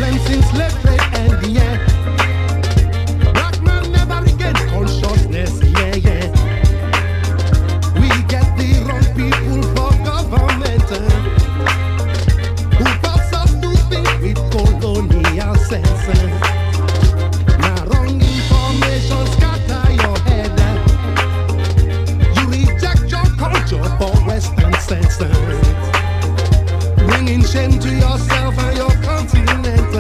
since slavery and the end. Black man never regain consciousness, yeah, yeah. We get the wrong people for government who force us to think with colonial sense. Now wrong information scatter your head. You reject your culture for Western sense, bringing shame to yourself and your continent.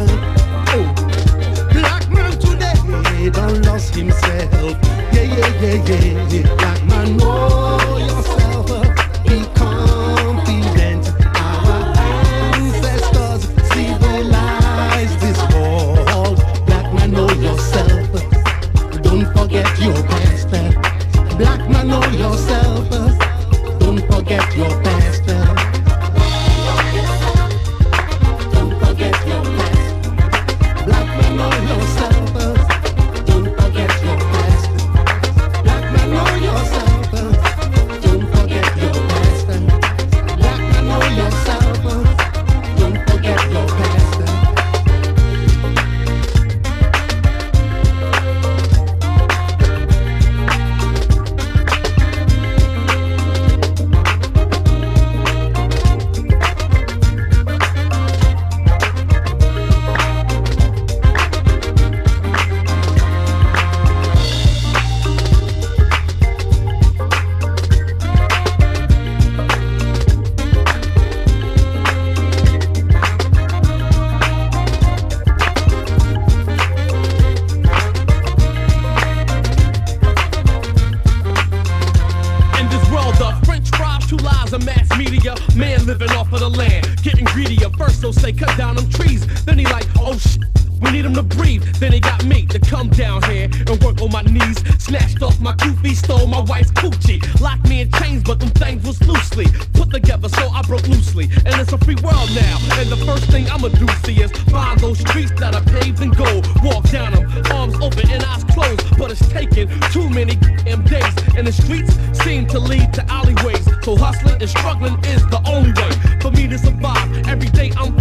Black man today don't lost himself. Yeah, yeah, yeah, yeah, yeah. Black man, know yourself. Be confident. Our ancestors civilized this world. Black man, know yourself. Don't forget your past. Black man, know yourself. Don't forget your past. Man living off of the land, getting greedier. First he'll say cut down them trees, then he like, oh shit, we need him to breathe. Then he got me to come down here and work on my knees. Snatched off my kufi, stole my wife's coochie. Locked me in chains, but them things was loosely put together, so I broke loosely. And it's a free world now, and the first thing I'ma do see is find those streets that are paved in gold. Walk down them, arms open and eyes closed, but it's taking too many damn days. And the streets seem to lead to alleyways, so hustling and struggling is the only way for me to survive. Every day I'm